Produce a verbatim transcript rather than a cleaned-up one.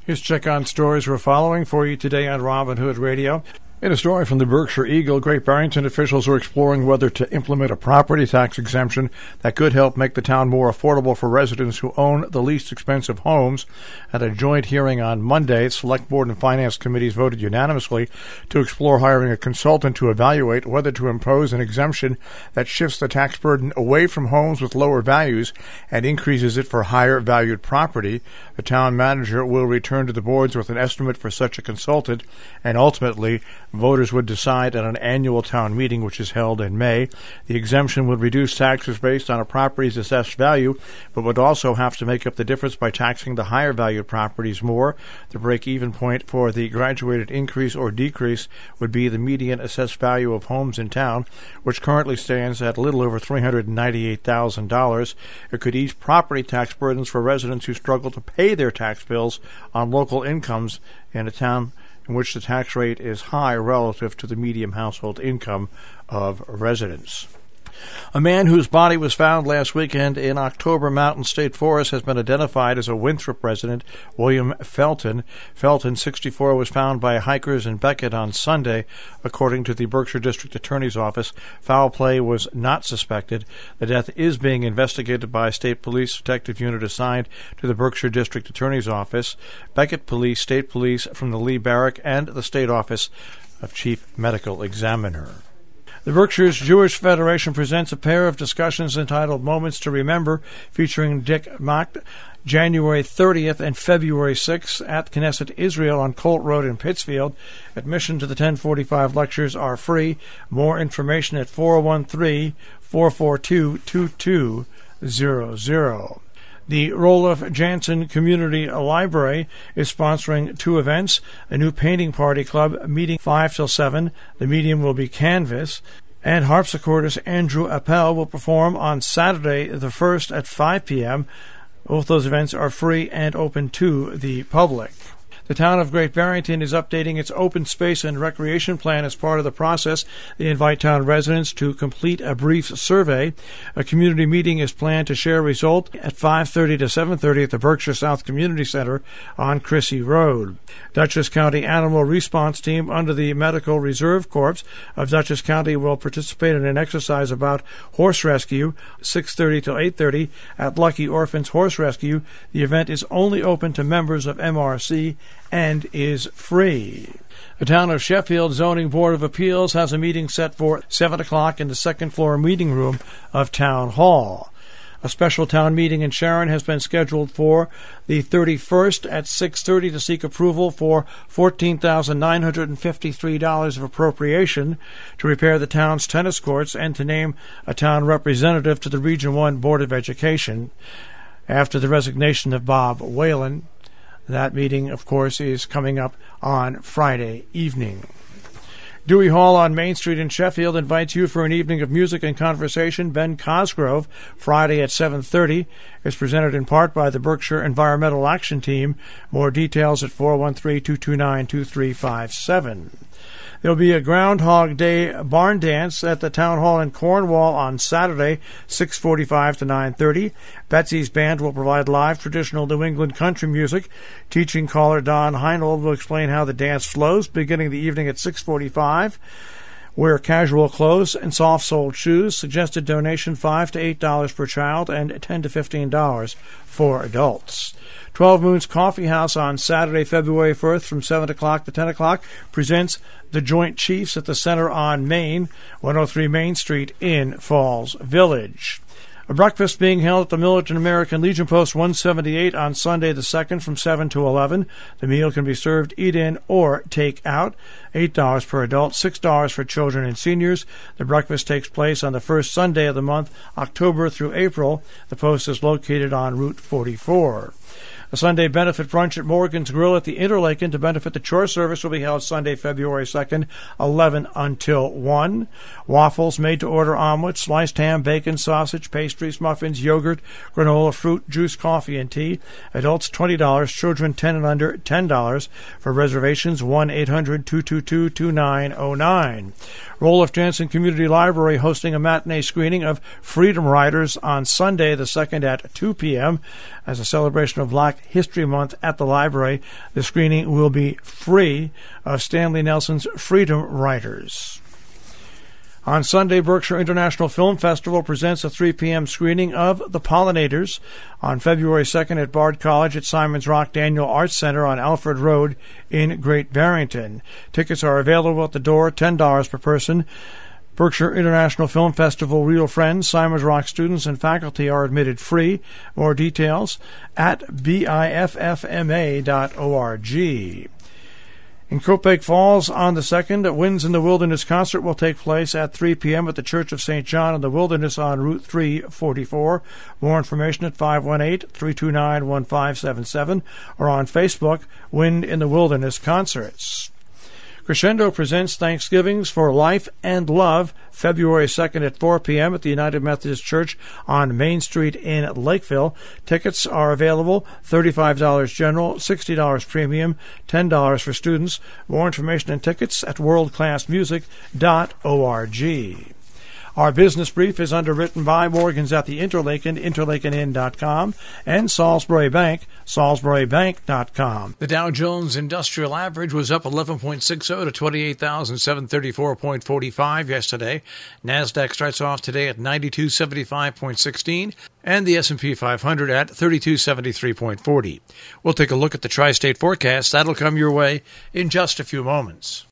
Here's check on stories we're following for you today on Robin Hood Radio. In a story from the Berkshire Eagle, Great Barrington officials are exploring whether to implement a property tax exemption that could help make the town more affordable for residents who own the least expensive homes. At a joint hearing on Monday, Select Board and Finance Committees voted unanimously to explore hiring a consultant to evaluate whether to impose an exemption that shifts the tax burden away from homes with lower values and increases it for higher valued property. The town manager will return to the boards with an estimate for such a consultant, and ultimately voters would decide at an annual town meeting, which is held in May. The exemption would reduce taxes based on a property's assessed value, but would also have to make up the difference by taxing the higher valued properties more. The break-even point for the graduated increase or decrease would be the median assessed value of homes in town, which currently stands at a little over three hundred ninety-eight thousand dollars. It could ease property tax burdens for residents who struggle to pay their tax bills on local incomes in a town in which the tax rate is high relative to the median household income of residents. A man whose body was found last weekend in October Mountain State Forest has been identified as a Winthrop resident, William Felton. Felton, sixty-four, was found by hikers in Beckett on Sunday. According to the Berkshire District Attorney's Office, foul play was not suspected. The death is being investigated by a state police detective unit assigned to the Berkshire District Attorney's Office, Beckett Police, State Police from the Lee Barrack, and the State Office of Chief Medical Examiner. The Berkshire's Jewish Federation presents a pair of discussions entitled Moments to Remember, featuring Dick Macht, January thirtieth and February sixth at Knesset Israel on Colt Road in Pittsfield. Admission to the ten forty-five lectures are free. More information at four one three, four four two, two two zero zero. The Roloff Jansen Community Library is sponsoring two events. A new painting party club meeting five till seven. The medium will be canvas. And harpsichordist Andrew Appel will perform on Saturday the first at five p.m. Both those events are free and open to the public. The town of Great Barrington is updating its open space and recreation plan. As part of the process, they invite town residents to complete a brief survey. A community meeting is planned to share results at five thirty to seven thirty at the Berkshire South Community Center on Crissy Road. Dutchess County Animal Response Team under the Medical Reserve Corps of Dutchess County will participate in an exercise about horse rescue, six thirty to eight thirty at Lucky Orphans Horse Rescue. The event is only open to members of M R C and is free. The Town of Sheffield Zoning Board of Appeals has a meeting set for seven o'clock in the second floor meeting room of Town Hall. A special town meeting in Sharon has been scheduled for the thirty-first at six thirty to seek approval for fourteen thousand nine hundred fifty-three dollars of appropriation to repair the town's tennis courts and to name a town representative to the Region one Board of Education after the resignation of Bob Whalen. That meeting, of course, is coming up on Friday evening. Dewey Hall on Main Street in Sheffield invites you for an evening of music and conversation. Ben Cosgrove, Friday at seven thirty, is presented in part by the Berkshire Environmental Action Team. More details at four one three, two two nine, two three five seven. There will be a Groundhog Day barn dance at the Town Hall in Cornwall on Saturday, six forty-five to nine thirty. Betsy's Band will provide live traditional New England country music. Teaching caller Don Heinold will explain how the dance flows, beginning the evening at six forty-five. Wear casual clothes and soft-soled shoes. Suggested donation five to eight dollars per child and ten to fifteen dollars for adults. Twelve Moons Coffee House on Saturday, February first from seven o'clock to ten o'clock presents the Joint Chiefs at the Center on Main, one oh three Main Street in Falls Village. A breakfast being held at the Militant American Legion Post one seventy-eight on Sunday the second from seven to eleven. The meal can be served eat-in or take-out. eight dollars per adult, six dollars for children and seniors. The breakfast takes place on the first Sunday of the month, October through April. The post is located on Route forty-four. A Sunday benefit brunch at Morgan's Grill at the Interlaken to benefit the chore service will be held Sunday, February second, eleven until one. Waffles, made-to-order omelets, sliced ham, bacon, sausage, pastries, muffins, yogurt, granola, fruit, juice, coffee, and tea. Adults twenty dollars, children ten and under ten dollars. For reservations, one eight hundred, two two two, two nine zero nine. Roloff Jansen Community Library hosting a matinee screening of Freedom Riders on Sunday the second at two p.m. as a celebration of Black History Month at the library. The screening will be free of Stanley Nelson's Freedom Riders. On Sunday, Berkshire International Film Festival presents a three p.m. screening of The Pollinators on February second at Bard College at Simon's Rock Daniel Arts Center on Alfred Road in Great Barrington. Tickets are available at the door, ten dollars per person. Berkshire International Film Festival Real Friends, Simon's Rock students and faculty are admitted free. More details at biffma dot org. In Copiague Falls on the second, Winds in the Wilderness concert will take place at three p.m. at the Church of Saint John in the Wilderness on Route three forty-four. More information at five one eight, three two nine, one five seven seven or on Facebook, Wind in the Wilderness Concerts. Crescendo presents Thanksgivings for Life and Love, February second at four p.m. at the United Methodist Church on Main Street in Lakeville. Tickets are available, thirty-five dollars general, sixty dollars premium, ten dollars for students. More information and tickets at world class music dot org. Our business brief is underwritten by Morgan's at the Interlaken, interlaken inn dot com, and Salisbury Bank, salisbury bank dot com. The Dow Jones Industrial Average was up eleven point six zero to twenty-eight thousand seven hundred thirty-four point four five yesterday. NASDAQ starts off today at ninety-two seventy-five point one six, and the S and P five hundred at thirty-two seventy-three point four zero. We'll take a look at the tri-state forecast. That'll come your way in just a few moments.